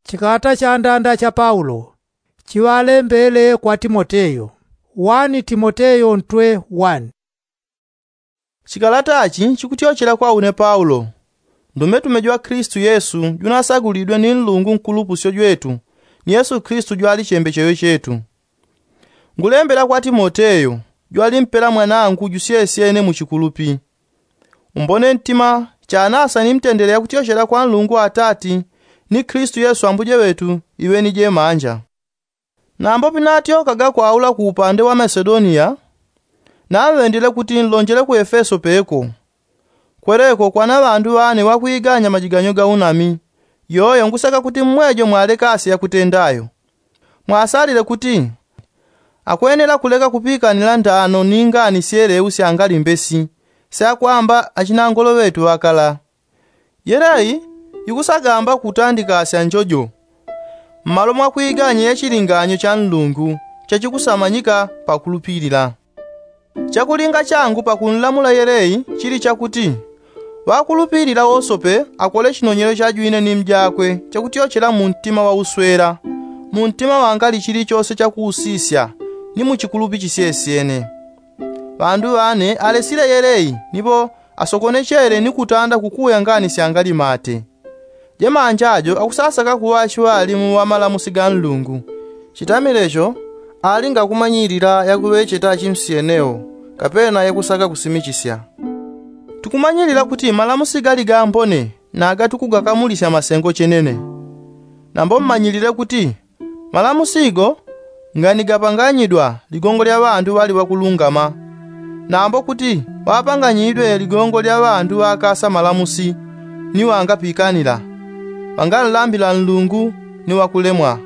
Chikata cha ndanda cha Paulo chiwalembele kwa Timoteyo. 1 Timoteyo 1. Chikalatachi chikutyochera kwa une Paulo, ndume tumejwa Kristu Yesu junasagulidwe ni Mulungu nkulupusyo jwetu ni Yesu Kristu jwali chembecheyo chetu. Ngulembera kwa Timoteyo jwali mpela mwanangu jusiyesyene muchikulupi. Umbone ntima chanasa nimtendelea kutyochera kwa Mulungu Atati ni Kristu Yesu ambuje wetu iwe nije manja. Nambo pinatyo kaga kwa aula ku upande wa Macedonia, nawendele kuti nlonjele ku Efeso peko. Kwereko kwana bandu bane wakwiganya majiganyo ga unami, yoyo ngusaka kuti mmwejo mwaleka asiya kutendayo. Mwasalile kuti akwenera kuleka kupikanira ndano ninga nisiyere usiangali mbesi, sakwamba achinangolo wetu wakala. Yereyi ikusagamba kutandika asya njojo. Mmalo mwa kwiganya yechilinganyo cha Mulungu chachikusamanyika pakulupirira. Chakulinga changu pakunlamula yereyi chili chakuti wakulupirira wosope akole chinonyero chajwine ni mjakwe chakutyochera mu mtima wa uswera, mu mtima wangali chili chose chakuusisya ni muchikulupi chisyesyene. Bandu bane alesile yereyi nipo asokonechere ni kutanda kukuya ngani syangali mate. Jemanjajo akusasaka kuwashwa alimu wa malamusi ga Mulungu. Chitamilecho alinga kumanyirira yakuwecheta chimsiyeneo kapena yakusaka kusimichisya. Tukumanyirira kuti malamusi gali gambone na agatukugakamulisa masengo chenene. Nambo mmanyirire kuti malamusigo ngani gapanganyidwa ligongo lya bandu bali wakulungama. Nambo kuti wapanganyidwe ligongo lya bandu wakasa malamusi ni wangapikanira. Wangalambila Mulungu ni wakulemwa.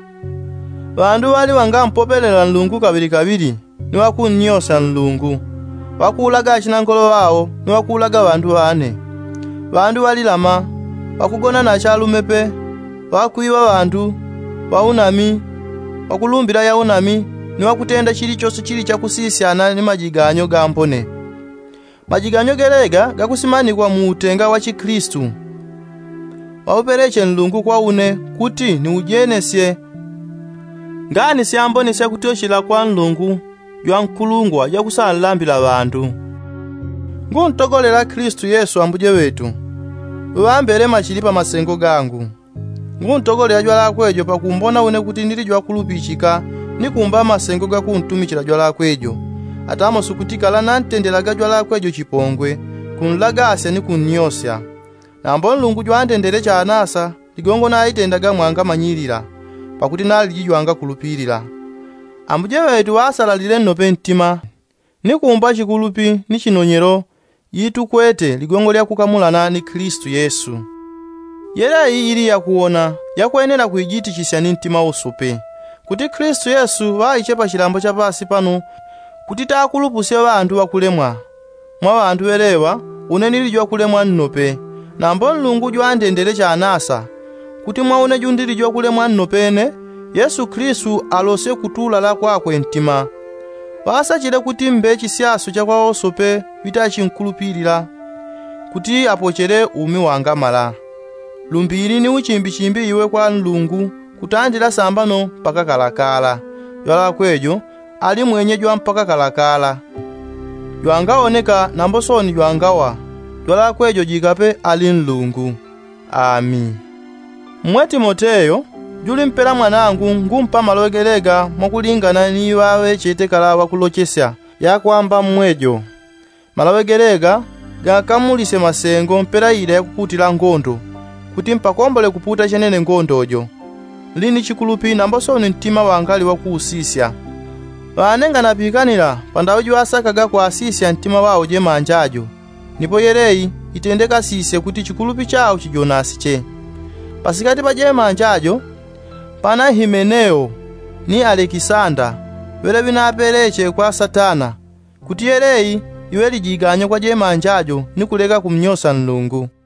Bandu bali wangampopelela Mulungu kabiri ni wakunnyosa Mulungu. Wakulaga chinangolo wao ni wakulaga bandu bane. Bandu bali lama wakugona na chalumepe, wakuiwa bandu waunami, wakulumbira ya unami ni wakutenda chili chose chili chakusisyana ni majiganyo gampone. Majiganyo gelega gakusimanikwa mu utenga wa Chikristu. Waupereche Mulungu kwa une kuti ni ujenesye ngani syambone syakutyochera kwa Mulungu jwa nkulungwa yakusalambila bandu. Nguntogolera Kristu Yesu ambuje wetu uwambele machilipa masengo gangu. Nguntogolera jwa lakwejo pakumbona une kuti ndili jwa kulupichika ni kumba masengo gakuntumikira jwa lakwejo. Atamo sukutikala nantendelaga jwa lakwejo chipongwe kunlaga asya ni kunnyosya. Nambo Mulungu jwandendele cha anasa ligongo na aitendaga mwanga manyirira pakuti nali jijwanga kulupirira. Ambuje wetu wasalalile nnope ntima ni kumba chikulupi ni chinonyero yitu kwete ligongo lya kukamulana ni Kristu Yesu. Yereyi ili yakuona yakwenera kuijiti chisyani ntima usupe kuti Kristu Yesu waichepa chilambo cha pasi pano kuti takulupusye bandu wakulemwa. Mwa bandu elewa unenili jwa kulemwa nnope. Nambo Mulungu jwandendele cha anasa kuti mwaone jundili jwa kulemwa nnopene Yesu Kristu alose kutulala kwakwe ntima. Wasachile kuti mbe chisyaso cha kwa osope vitachinkulupirira kuti apochere umi wangamala. Lumbiri ni uchimbi iwe kwa Mulungu kutandila sambano mpaka kalakala. Jwala kwejo ali mwenye jwa mpaka kalakala. Jwangaoneka nambo soni jwangawa. Jwala kwejo jikape ali Mulungu. Amin. Mwe Timoteyo juli mpela mwanangu ngumpa malogelega mwakulingana ni wawe chetekala wakulochesya yakwamba mmwejo. Malogelega gakamulise masengo mpela ila yakuputila ngondo kuti mpakombole kuputa chenene ngondojo. Lini chikulupi nambo soni ntima wangali wakuusisya. Wanenga napikanira pandawo jwasakaga kwa asisya ntima wao je manjajo. Nipo yereyi itendeka sise kuti chikulupi chao chijonasi che. Pasikati pa je manjajo pana Himeneo ni Alekisanda wele vinapereche kwa Satana kuti yereyi iwe lijiganyo kwa je manjajo ni kuleka kumnyosa Mulungu.